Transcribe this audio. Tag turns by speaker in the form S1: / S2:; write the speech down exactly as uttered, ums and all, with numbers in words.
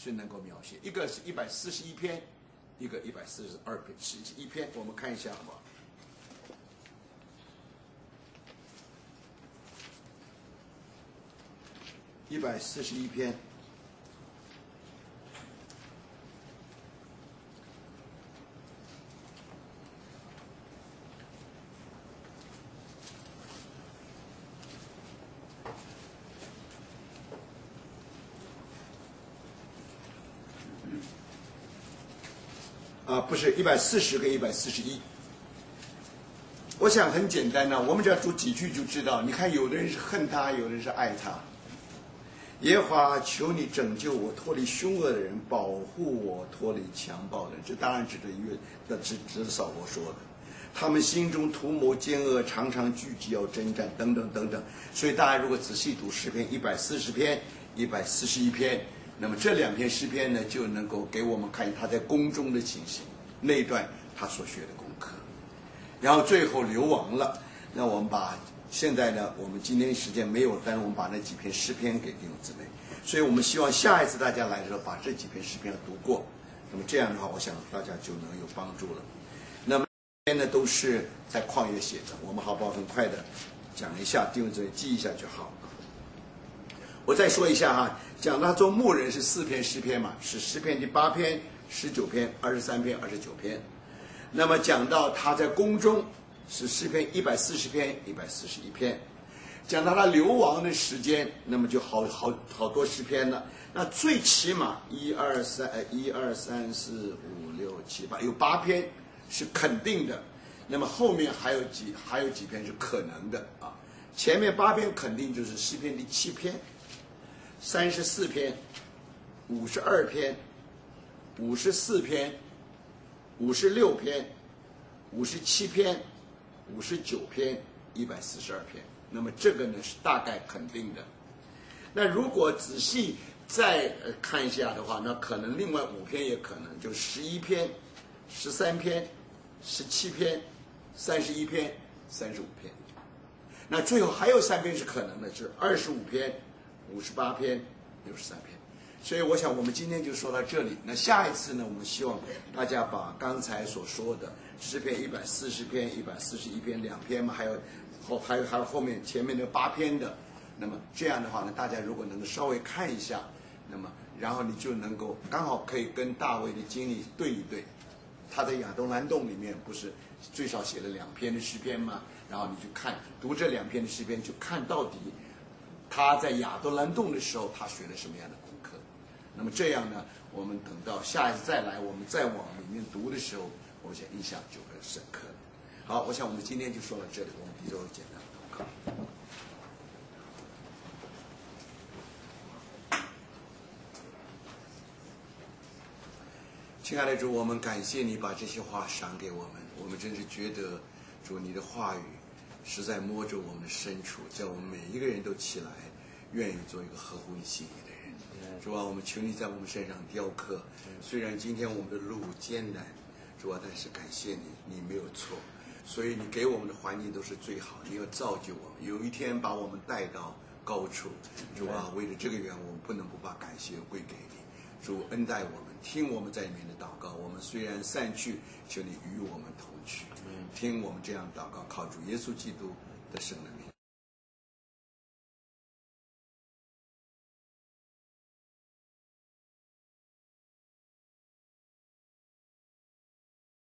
S1: 是能够描写，一个是一百四十一篇，一个一百四十二篇，是一篇，我们看一下好不好？一百四十一篇。啊，不是一百四十跟一百四十一。我想很简单呢、啊，我们只要读几句就知道。你看，有的人是恨他，有的人是爱他。耶和华，求你拯救我，脱离凶恶的人，保护我，脱离强暴的人。这当然指的约的指指扫罗说的。他们心中图谋奸恶，常常聚集要征战，等等等等。所以大家如果仔细读诗篇一百四十篇、一百四十一篇。那么这两篇诗篇呢，就能够给我们看他在宫中的情形，那一段他所学的功课，然后最后流亡了。那我们把现在呢，我们今天时间没有，但是我们把那几篇诗篇给弟兄姊妹，所以我们希望下一次大家来的时候，把这几篇诗篇读过。那么这样的话，我想大家就能有帮助了。那么这篇呢都是在旷野写的，我们好不好很快的讲一下，弟兄姊妹记一下就好。我再说一下哈，讲到做牧人是四篇诗篇嘛，是诗篇第八篇、十九篇、二十三篇、二十九篇。那么讲到他在宫中是诗篇一百四十篇、一百四十一篇。讲到他流亡的时间，那么就好好好多诗篇了。那最起码一二三呃一二三四五六七八有八篇是肯定的，那么后面还有几还有几篇是可能的啊。前面八篇肯定就是诗篇第七篇。三十四篇，五十二篇，五十四篇，五十六篇，五十七篇，五十九篇，一百四十二篇。那么这个呢是大概肯定的。那如果仔细再看一下的话，那可能另外五篇也可能，就十一篇、十三篇、十七篇、三十一篇、三十五篇。那最后还有三篇是可能的，是二十五篇。五十八篇，六十三篇，所以我想我们今天就说到这里。那下一次呢，我们希望大家把刚才所说的诗篇一百四十篇、一百四十一篇两篇嘛，还有后还有还有后面前面的八篇的，那么这样的话呢，大家如果能够稍微看一下，那么然后你就能够刚好可以跟大卫的经历对一对。他在亚都兰洞里面不是最少写了两篇的诗篇吗？然后你就看读这两篇的诗篇，就看到底。他在亚都兰洞的时候，他学了什么样的功课？那么这样呢，我们等到下一次再来，我们再往里面读的时候，我想印象就很深刻。好，我想我们今天就说到这里，我们一周简单的祷告。亲爱的主，我们感谢你把这些话赏给我们，我们真是觉得主你的话语。实在摸着我们的深处，叫我们每一个人都起来，愿意做一个合乎你心意的人。主啊，我们求你在我们身上雕刻。虽然今天我们的路艰难，主啊，但是感谢你，你没有错。所以你给我们的环境都是最好，你要造就我们，有一天把我们带到高处。主啊，为了这个缘，我们不能不把感谢归给你。主恩待我们，听我们在里面的祷告。我们虽然散去，求你与我们同去。听我们这样祷告，靠主耶稣基督的圣名。